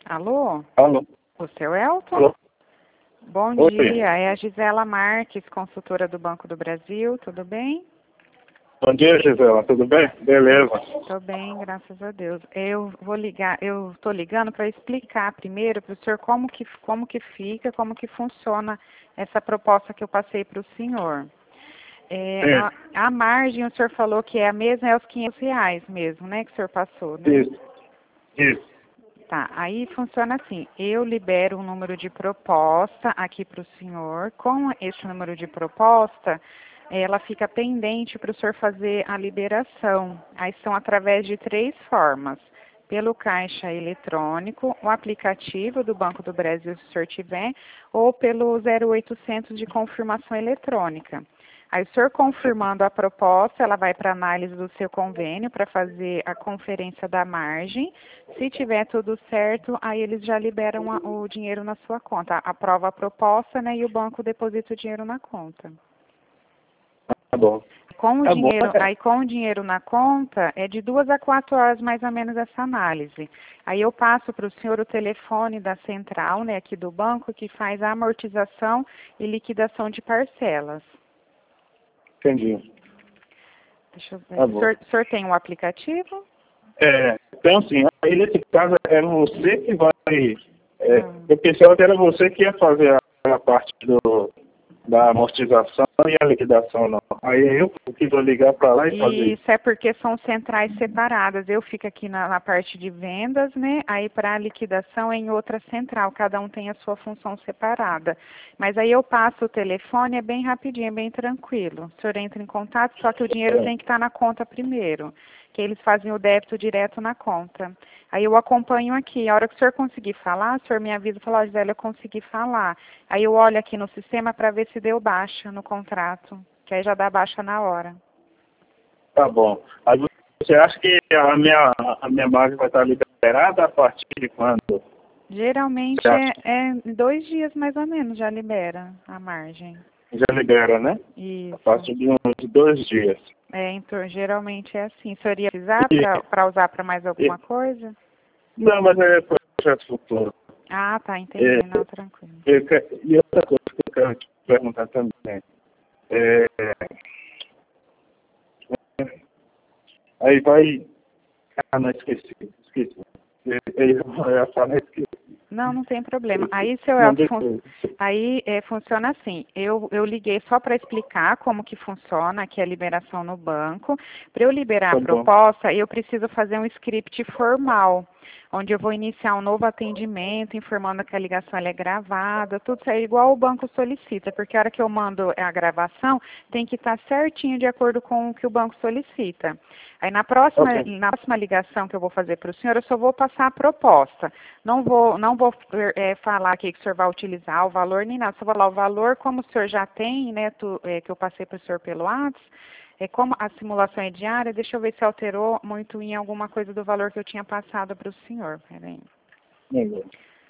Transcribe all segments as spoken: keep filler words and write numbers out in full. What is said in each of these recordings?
Alô? Alô? O seu Elton? Alô? Bom Oi. dia, é a Gisela Marques, consultora do Banco do Brasil, tudo bem? Bom dia, Gisela, tudo bem? Beleza. Estou bem, graças a Deus. Eu vou ligar, eu estou ligando para explicar primeiro para o senhor como que, como que fica, como que funciona essa proposta que eu passei para o senhor. É, a, a margem, o senhor falou que é a mesma, é os quinhentos reais mesmo, né, que o senhor passou, né? Isso, isso. Tá, aí funciona assim, eu libero um número de proposta aqui para o senhor, com esse número de proposta, ela fica pendente para o senhor fazer a liberação. Aí são através de três formas, pelo caixa eletrônico, o aplicativo do Banco do Brasil, se o senhor tiver, ou pelo zero oitocentos de confirmação eletrônica. Aí o senhor confirmando a proposta, ela vai para análise do seu convênio para fazer a conferência da margem. Se tiver tudo certo, aí eles já liberam a, o dinheiro na sua conta. Aprova a proposta, né, e o banco deposita o dinheiro na conta. Tá bom. Com o Tá bom. dinheiro, aí com o dinheiro na conta, é de duas a quatro horas mais ou menos essa análise. Aí eu passo para o senhor o telefone da central, né, aqui do banco, que faz a amortização e liquidação de parcelas. Entendi. Deixa eu ver. Tá O bom. senhor, o senhor tem um aplicativo? É, então, assim, aí nesse caso é você que vai... É, Ah. eu pensava que era você que ia fazer a, a parte do, da amortização e a liquidação, não. Aí eu que vou ligar para lá e fazer isso. Isso é porque são centrais separadas. Eu fico aqui na, na parte de vendas, né? Aí para a liquidação é em outra central. Cada um tem a sua função separada. Mas aí eu passo o telefone, é bem rapidinho, é bem tranquilo. O senhor entra em contato, só que o dinheiro tem que estar na conta primeiro. Que eles fazem o débito direto na conta. Aí eu acompanho aqui. A hora que o senhor conseguir falar, o senhor me avisa e fala, ó, Gisele, eu consegui falar. Aí eu olho aqui no sistema para ver se deu baixa no contrato. Que aí já dá baixa na hora. Tá bom. Aí você acha que a minha, a minha margem vai estar liberada a partir de quando? Geralmente é, é em dois dias mais ou menos já libera a margem. Já libera, né? Isso. A partir de uns dois dias. É, então, geralmente é assim. O senhor ia precisar E, para usar para mais alguma e, coisa? não, mas é projeto futuro. Ah, tá, entendi. É, Não, tranquilo. eu que- e outra coisa que eu quero te perguntar também. É, aí vai. Ah, não, esqueci. Esqueci. Eu, eu, eu ia falar, esqueci. Não, não tem problema. Aí, seu Não, Elton, fun- depois. aí é, funciona assim. Eu, eu liguei só para explicar como que funciona aqui a liberação no banco. Para eu liberar Tá a bom. proposta, eu preciso fazer um script formal, onde eu vou iniciar um novo atendimento, informando que a ligação ela é gravada, tudo isso é igual o banco solicita, porque a hora que eu mando a gravação, tem que estar certinho de acordo com o que o banco solicita. Aí na próxima, Ok. na próxima ligação que eu vou fazer para o senhor, eu só vou passar a proposta. Não vou, não vou é, falar aqui que o senhor vai utilizar o valor nem nada, só vou falar o valor, como o senhor já tem, né, tu, é, que eu passei para o senhor pelo WhatsApp, é, como a simulação é diária, deixa eu ver se alterou muito em alguma coisa do valor que eu tinha passado para o senhor. Peraí. Beleza.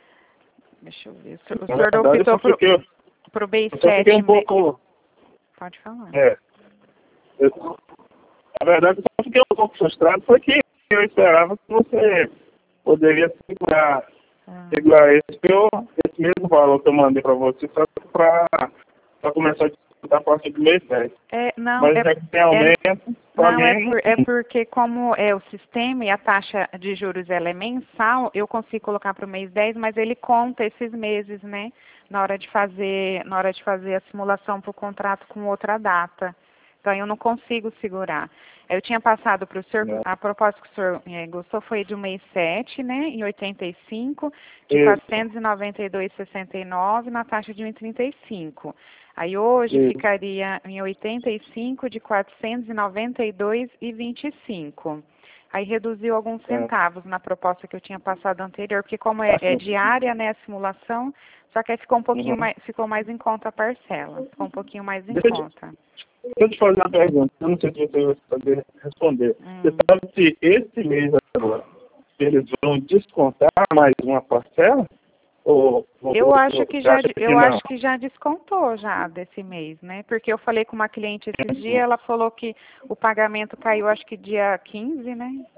Deixa eu ver. O senhor, o Na senhor verdade, eu optou só pro, fiquei, pro eu só fiquei B sete, um pouco. pode falar. É, eu, na verdade, eu só fiquei um pouco frustrado, foi que eu esperava que você poderia segurar, Ah. segurar esse, eu, esse mesmo valor que eu mandei para você, só para começar a disputar a partir do mês dez. É, não, Mas é, já que tem aumento, para não, é, mim, por, é porque como é o sistema e a taxa de juros ela é mensal, eu consigo colocar para o mês dez, mas ele conta esses meses, né? Na hora de fazer, na hora de fazer a simulação para o contrato com outra data. Então eu não consigo segurar. Eu tinha passado para o senhor, né, a proposta que o senhor eh, gostou foi de um mês sete, né? Em oitenta e cinco, de isso, quatrocentos e noventa e dois vírgula sessenta e nove na taxa de um vírgula trinta e cinco. Aí hoje isso. ficaria em oitenta e cinco de quatrocentos e noventa e dois vírgula vinte e cinco. Aí reduziu alguns É. centavos na proposta que eu tinha passado anterior, porque como é, é Assim, diária, né, a simulação, só que aí ficou um pouquinho uhum. mais, ficou mais em conta a parcela, ficou um pouquinho mais em Deixa eu te- conta. Deixa eu te fazer uma pergunta, eu não sei se você vai saber responder. Você Hum. sabe se esse mês agora eles vão descontar mais uma parcela? Ou, ou Eu acho que você já, acha que eu não? acho que já descontou já desse mês, né? Porque eu falei com uma cliente esses dias, ela falou que o pagamento caiu, acho que dia quinze, né?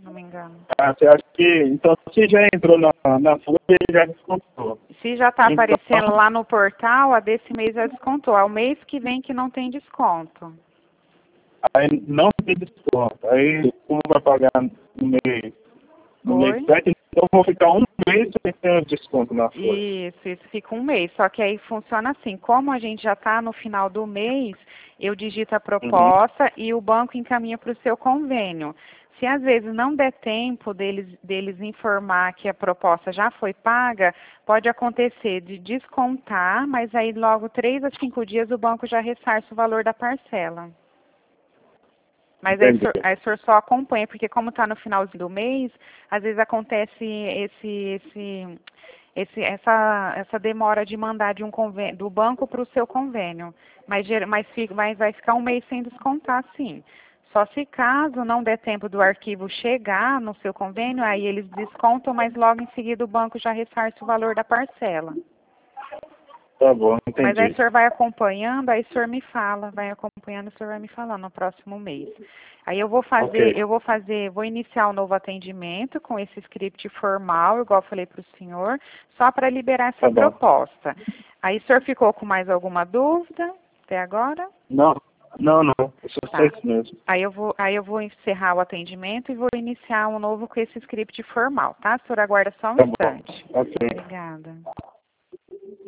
não me engano. Ah, você acha que, então, se já entrou na, na folha, ele já descontou. Se já está Então, aparecendo lá no portal, a desse mês já descontou. É o mês que vem que não tem desconto. Aí não tem desconto. Aí, como vai pagar no mês, no Oi? mês sete, então eu vou ficar um mês sem ter desconto na folha. Isso, isso fica um mês. Só que aí funciona assim, como a gente já está no final do mês, eu digito a proposta uhum. e o banco encaminha para o seu convênio. Se às vezes não der tempo deles, deles informar que a proposta já foi paga, pode acontecer de descontar, mas aí logo três a cinco dias o banco já ressarce o valor da parcela. Mas aí, aí o senhor só acompanha, porque como está no finalzinho do mês, às vezes acontece esse, esse, esse, essa, essa demora de mandar de um convênio, do banco para o seu convênio. Mas, mas, fica, mas vai ficar um mês sem descontar, sim. Só se caso não der tempo do arquivo chegar no seu convênio, aí eles descontam, mas logo em seguida o banco já ressarce o valor da parcela. Tá bom, entendi. Mas aí o senhor vai acompanhando, aí o senhor me fala, vai acompanhando, o senhor vai me falando no próximo mês. Aí eu vou fazer, okay. eu vou fazer, vou iniciar um novo atendimento com esse script formal, igual eu falei para o senhor, só para liberar essa tá proposta. Aí o senhor ficou com mais alguma dúvida até agora? Não, não, não, só tá. isso mesmo. Aí eu, vou, aí eu vou encerrar o atendimento e vou iniciar um novo com esse script formal, tá? O senhor aguarda só um tá instante. Bom. Ok. Obrigada.